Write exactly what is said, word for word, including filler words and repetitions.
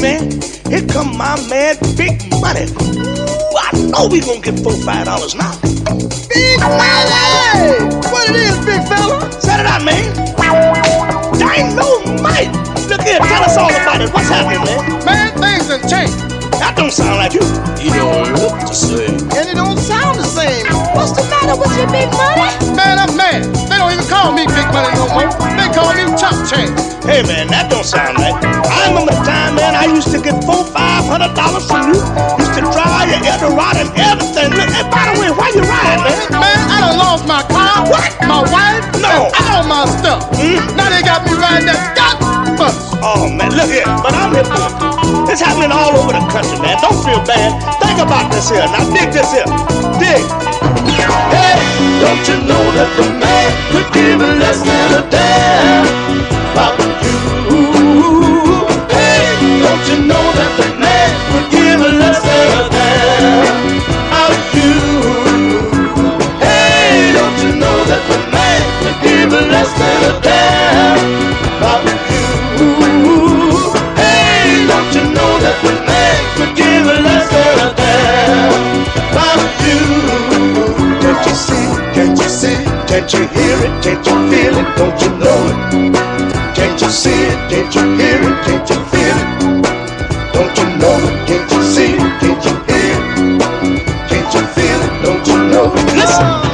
man, here come my man, Big Money. Ooh, I know we gonna get four, five dollars now. Big Money! What it is, big fella? Set it out, man. Dynamite! Look here, tell us all about it. What's happening, man? Man, things done changed. That don't sound like you. You don't look the same. And it don't sound the same. What's the matter with you, Big Money? Man, I'm mad. They don't even call me Big Money no more. They call me Chop Change. Hey, man, that don't sound right. I remember the time, man, I used to get four, five hundred dollars from you. Used to drive your Eldorado and everything. Look, hey, by the way, why you riding, man? Man, I done lost my car. What? My wife? No. And all my stuff. Hmm? Now they got me riding that dot bus. Oh, man, look here. But I'm here for it. It's happening all over the country, man. Don't feel bad. Think about this here. Now, dig this here. Dig. Hey, don't you know that the man could give a less than a damn about you? Hey, don't you know that the man could give a less than a damn about you? Hey, don't you know that the man could give a less than a damn about you? Hey, don't you know that the man could give a less than a damn about you? Can't you see? Can't you see? Can't you hear it? Can't you feel it? Don't you know it? Can't you see it? Can't you hear it? Can't you feel it? Don't you know it? Can't you see it? Can't you hear it? Can't you feel it? Don't you know it? Listen.